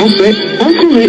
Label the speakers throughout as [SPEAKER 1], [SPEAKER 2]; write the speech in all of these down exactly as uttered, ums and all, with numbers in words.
[SPEAKER 1] français en Corée.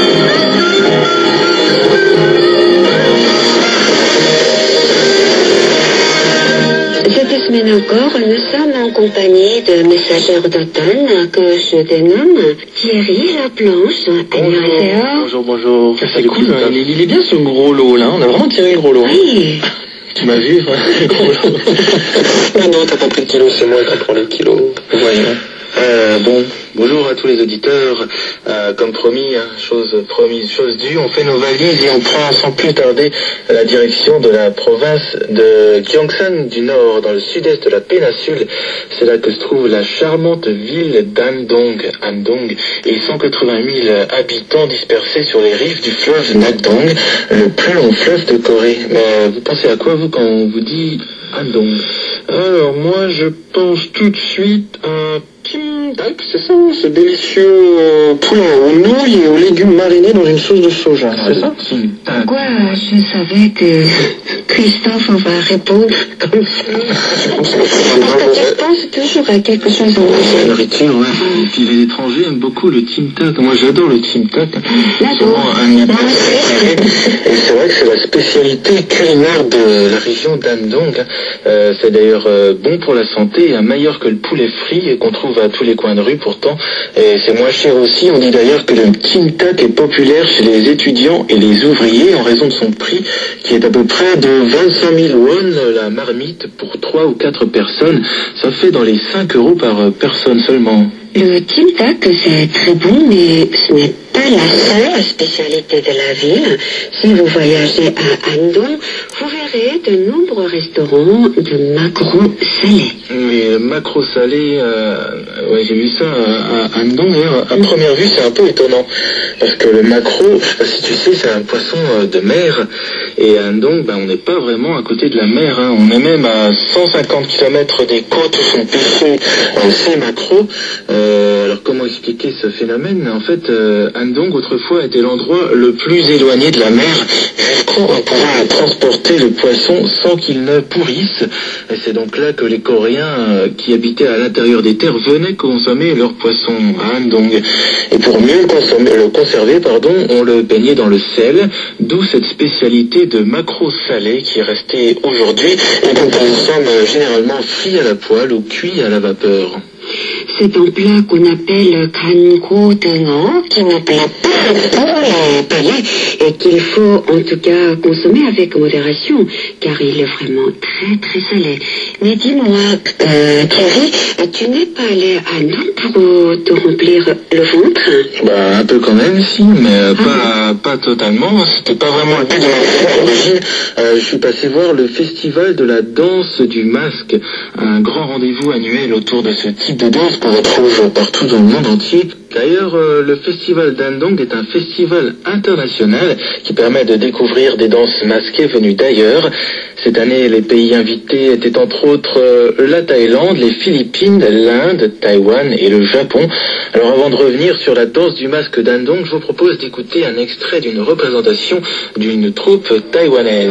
[SPEAKER 2] Cette semaine encore, nous sommes en compagnie de messagers d'automne que je dénomme Thierry Laplanche.
[SPEAKER 3] Bonjour, bonjour, bonjour.
[SPEAKER 1] Ah, c'est cool, hein. il, il est bien ce gros lot là, on a vraiment tiré le gros lot.
[SPEAKER 2] Oui.
[SPEAKER 1] Tu m'as vu, ouais, le gros lot.
[SPEAKER 3] Non, non, t'as pas pris de kilos, c'est moi qui prends les kilos.
[SPEAKER 1] Voyons.
[SPEAKER 3] Euh, bon, bonjour à tous les auditeurs. Euh, comme promis, hein, chose promise, chose due, on fait nos valises et on prend sans plus tarder la direction de la province de Gyeongsang du Nord, dans le sud-est de la péninsule. C'est là que se trouve la charmante ville d'Andong, Andong, et cent quatre-vingt mille habitants dispersés sur les rives du fleuve Nakdong, le plus long fleuve de Corée. Mais vous pensez à quoi, vous, quand on vous dit Andong? Alors, moi, je pense tout de suite à Kim Tak, c'est ça, ce délicieux euh, poulet aux nouilles et aux légumes marinés dans une sauce de soja, c'est ça?
[SPEAKER 1] Kim Tak.
[SPEAKER 2] Pourquoi je savais que Christophe va répondre comme ça? Parce que tu penses toujours à quelque chose en
[SPEAKER 3] C'est
[SPEAKER 2] anglais.
[SPEAKER 3] nourriture, ouais. Et puis les étrangers aiment beaucoup le Kim Tak. Moi, j'adore le Kim Tak. C'est
[SPEAKER 2] J'adore.
[SPEAKER 3] vraiment un
[SPEAKER 2] Moi aussi.
[SPEAKER 3] Et c'est vrai que c'est la spécialité culinaire de la région d'Andong. Euh, c'est d'ailleurs euh, bon pour la santé, et meilleur que le poulet frit qu'on trouve à tous les coins de rue pourtant. Et c'est moins cher aussi. On dit d'ailleurs que le Kim Tak est populaire chez les étudiants et les ouvriers en raison de son prix qui est à peu près de vingt-cinq mille won la marmite pour trois ou quatre personnes. Ça fait dans les cinq euros par personne seulement.
[SPEAKER 2] Le Kim Tak, c'est très bon, mais ce n'est pas la seule spécialité de la ville. Si vous voyagez à Andong, vous verrez de nombreux restaurants de macarons salés.
[SPEAKER 3] Oui, le macro salé, euh, ouais, j'ai vu ça à, à Andong. D'ailleurs, à première vue, c'est un peu étonnant. Parce que le macro, je sais pas si tu sais, c'est un poisson euh, de mer. Et à Andong, ben, on n'est pas vraiment à côté de la mer. Hein. On est même à cent cinquante kilomètres des côtes où sont pêchés euh, ces macros. Euh, alors, comment expliquer ce phénomène? En fait, euh, Andong, autrefois, était l'endroit le plus éloigné de la mer, jusqu'où on pouvait transporter le poisson sans qu'il ne pourrisse. Et c'est donc là que les Coréens euh, qui habitaient à l'intérieur des terres venaient consommer leur poisson à Andong. Et pour mieux le, consommer, le conserver, pardon, on le baignait dans le sel, d'où cette spécialité de maquereau salé qui est restée aujourd'hui et dont on consomme généralement frit à la poêle ou cuit à la vapeur.
[SPEAKER 2] C'est un plat qu'on appelle kangodengo, qui ne plaît pas pour les palais et qu'il faut en tout cas consommer avec modération, car il est vraiment très très salé. Mais dis-moi, euh, Thierry, tu n'es pas allé à Andong pour te remplir le ventre?
[SPEAKER 3] Bah, un peu quand même, si, mais euh, pas, pas totalement. C'était pas vraiment le but de ma visite d'origine. Euh, je suis passé voir le festival de la danse du masque, un grand rendez-vous annuel autour de ce type de danse qu'on retrouve partout dans le monde entier. D'ailleurs, euh, le festival d'Andong est un festival international qui permet de découvrir des danses masquées venues d'ailleurs. Cette année, les pays invités étaient entre autres euh, la Thaïlande, les Philippines, l'Inde, Taïwan et le Japon. Alors avant de revenir sur la danse du masque d'Andong, je vous propose d'écouter un extrait d'une représentation d'une troupe taïwanaise.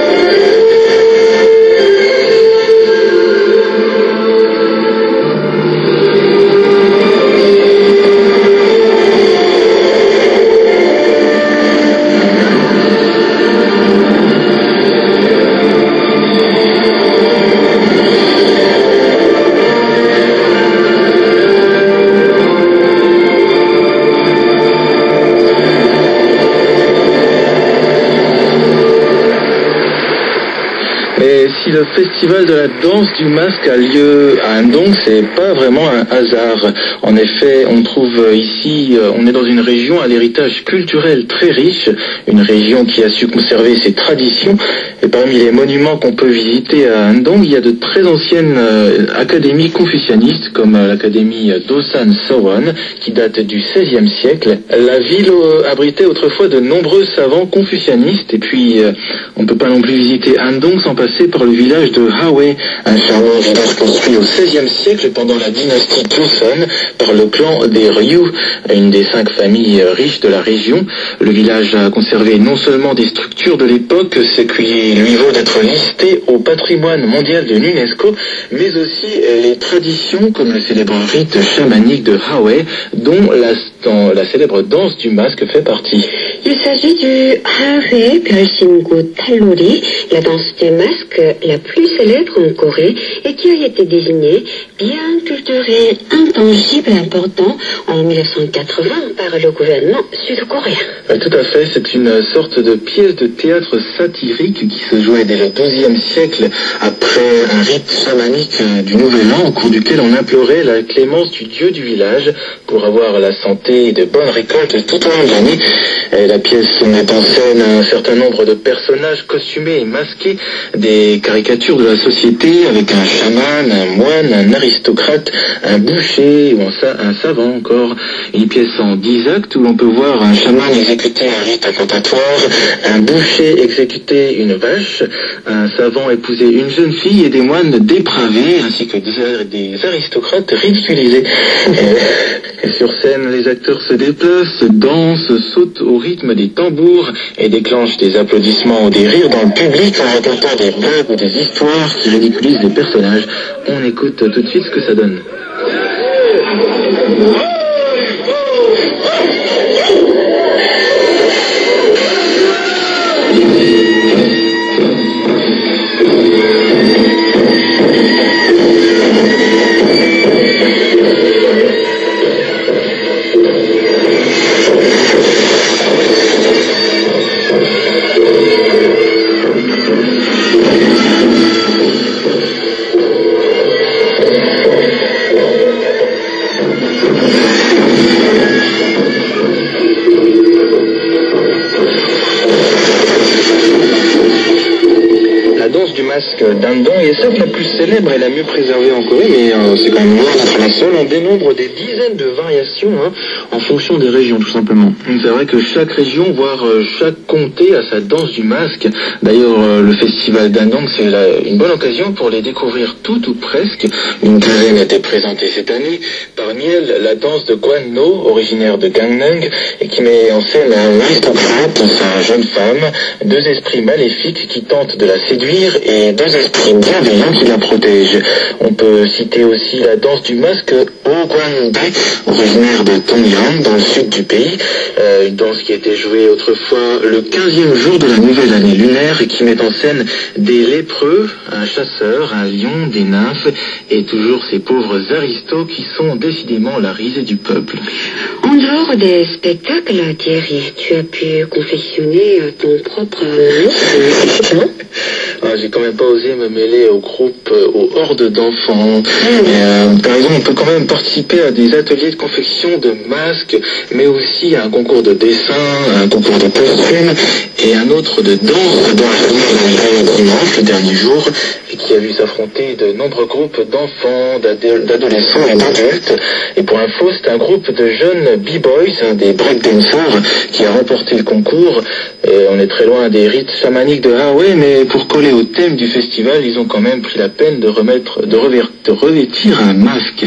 [SPEAKER 3] Si le festival de la danse du masque a lieu à Andong, c'est pas vraiment un hasard. En effet, on trouve ici, on est dans une région à l'héritage culturel très riche, une région qui a su conserver ses traditions. Et parmi les monuments qu'on peut visiter à Andong, il y a de très anciennes euh, académies confucianistes, comme euh, l'académie d'Osan Sowon, qui date du seizième siècle. La ville euh, abritait autrefois de nombreux savants confucianistes, et puis euh, on ne peut pas non plus visiter Andong sans passer par par le village de Hawaii, un charmant village construit au seizième siècle pendant la dynastie Joseon par le clan des Ryu, une des cinq familles riches de la région. Le village a conservé non seulement des structures de l'époque, ce qui lui vaut d'être listé au patrimoine mondial de l'UNESCO, mais aussi les traditions comme le célèbre rite chamanique de Hawaii, dont la, dans la célèbre danse du masque fait partie.
[SPEAKER 2] Il s'agit du Hawaii Pyeolsimgu Talori, la danse du masque la plus célèbre en Corée et qui a été désignée bien culturel intangible important en mille neuf cent quatre-vingts par le gouvernement sud-coréen.
[SPEAKER 3] Oui, tout à fait, c'est une sorte de pièce de théâtre satirique qui se jouait dès le douzième siècle après un rite chamanique du Nouvel An au cours duquel on implorait la clémence du dieu du village pour avoir la santé et de bonnes récoltes tout au long de l'année. La pièce met en scène un certain nombre de personnages costumés et masqués, des caricatures de la société avec un chaman, un moine, un aristocrate, un boucher ou un savant encore. Une pièce en dix actes où l'on peut voir un chaman exécuter un rite incantatoire, un boucher exécuter une vache, un savant épouser une jeune fille et des moines dépravés ainsi que des, des aristocrates ridiculisés. Et, et sur scène, les acteurs se déplacent, dansent, sautent au rythme des tambours et déclenchent des applaudissements ou des rires dans le public en racontant des blagues ou des histoires qui ridiculisent les personnages. On écoute tout de suite ce que ça donne. Dandong est certes la plus célèbre et la mieux préservée en Corée, mais euh, c'est quand même loin d'être la seule. On dénombre des dizaines de variations hein, en fonction des régions, tout simplement. C'est vrai que chaque région, voire euh, chaque comté a sa danse du masque. D'ailleurs, euh, le festival Dandong, c'est la, une bonne occasion pour les découvrir toutes ou presque. Une quinzaine a été présentée cette année. Parmi elles, la danse de Gwan No, originaire de Gangneung, et qui met en scène un aristocrate, sa jeune femme, deux esprits maléfiques qui tentent de la séduire et deux esprits bienveillants qui la protègent. On peut citer aussi la danse du masque Ogwandae, originaire de Tongyang, dans le sud du pays. Euh, une danse qui a été jouée autrefois le quinzième jour de la nouvelle année lunaire et qui met en scène des lépreux, un chasseur, un lion, des nymphes et toujours ces pauvres aristos qui sont décidément la risée du peuple.
[SPEAKER 2] En dehors des spectacles, Thierry, tu as pu confectionner ton propre masque, non?
[SPEAKER 3] Ah, j'ai quand même pas osé me mêler au groupe, euh, aux hordes d'enfants. Euh, par exemple, on peut quand même participer à des ateliers de confection de masques, mais aussi à un concours de dessin, un concours de costumes et un autre de danse dans la dimanche, le dernier jour, et qui a vu s'affronter de nombreux groupes d'enfants, d'adolescents et d'adultes. Et pour info, c'est un groupe de jeunes b-boys, hein, des breakdancers, qui a remporté le concours. Et on est très loin des rites chamaniques de Hawaii, mais pour coller au thème du festival, ils ont quand même pris la peine de remettre, de, rever, de revêtir un masque.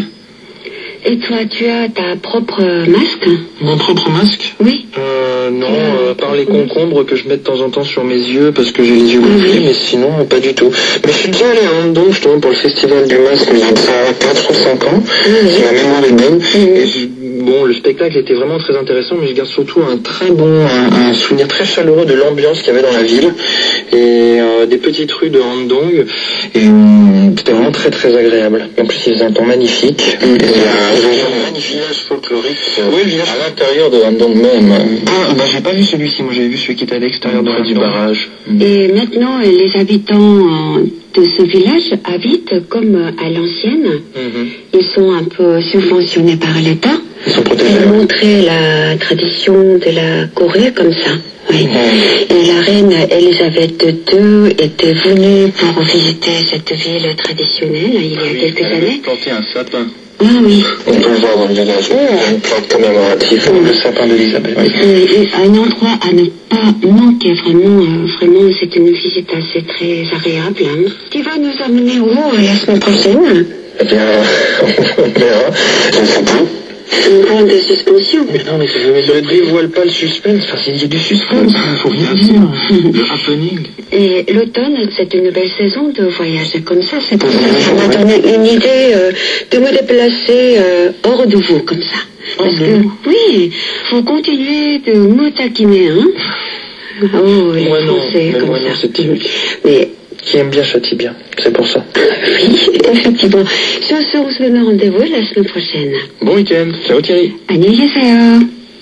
[SPEAKER 2] Et toi, tu as ta propre masque?
[SPEAKER 3] Mon propre masque?
[SPEAKER 2] Oui.
[SPEAKER 3] Euh, non, euh, par les concombres que je mets de temps en temps sur mes yeux parce que j'ai les yeux gonflés, mais sinon, pas du tout. Mais je suis déjà allé à Andong, justement, pour le festival du masque, il y a ça quatre ou cinq ans, si la mémoire est bonne. Et je, bon, le spectacle était vraiment très intéressant, mais je garde surtout un très bon, un, un souvenir très chaleureux de l'ambiance qu'il y avait dans la ville, et euh, des petites rues de Andong, et euh, c'était vraiment très très agréable. En plus, il faisait un temps magnifique, et c'est un magnifique village folklorique, oui, le village à l'intérieur de Andong même. Ah, bah j'ai pas vu celui-ci, moi j'avais vu celui qui était à l'extérieur de du barrage.
[SPEAKER 2] Et maintenant, les habitants de ce village habitent comme à l'ancienne. Mm-hmm. Ils sont un peu subventionnés par l'État.
[SPEAKER 3] Ils sont protégés.
[SPEAKER 2] Ils montraient la tradition de la Corée comme ça. Oui. Mmh. Et la reine Elisabeth deux était venue pour visiter cette ville traditionnelle il y a
[SPEAKER 3] oui,
[SPEAKER 2] quelques
[SPEAKER 3] elle
[SPEAKER 2] années.
[SPEAKER 3] planté un sapin.
[SPEAKER 2] Ah oui.
[SPEAKER 3] On peut le voir dans le village. Une plante commémorative.
[SPEAKER 1] Le sapin d'Elisabeth.
[SPEAKER 2] Euh, un endroit à ne pas manquer, vraiment, euh, vraiment, c'est une visite assez très agréable. Hein. Tu vas nous amener où euh, la semaine prochaine?
[SPEAKER 3] Eh bien, on verra. Je ne sais pas.
[SPEAKER 2] Une grande suspension.
[SPEAKER 1] Mais non, mais je ne dévoile pas le suspense. Enfin, il y a du suspense, il ne faut rien dire. Le happening.
[SPEAKER 2] Et l'automne, c'est une belle saison de voyage comme ça. C'est pour ça que ça m'a donné une idée euh, de me déplacer euh, hors de vous, comme ça. Parce que, oui, faut continuer de me taquiner, hein. Oh, les
[SPEAKER 1] Moi non,
[SPEAKER 2] Français,
[SPEAKER 1] mais
[SPEAKER 2] comme
[SPEAKER 1] moi
[SPEAKER 2] ça.
[SPEAKER 1] non, c'est Tim.
[SPEAKER 2] Mais,
[SPEAKER 1] Qui aime bien châtie bien, c'est pour ça.
[SPEAKER 2] oui, effectivement. Sur ce, on se donne rendez-vous la semaine prochaine.
[SPEAKER 1] Bon week-end. Ciao Thierry.
[SPEAKER 2] 안녕히계세요.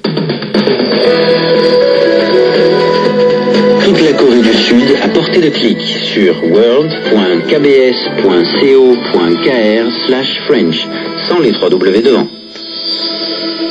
[SPEAKER 4] Toute la Corée du Sud à portée de clic sur world point k b s point co point k r slash French, sans les trois W devant.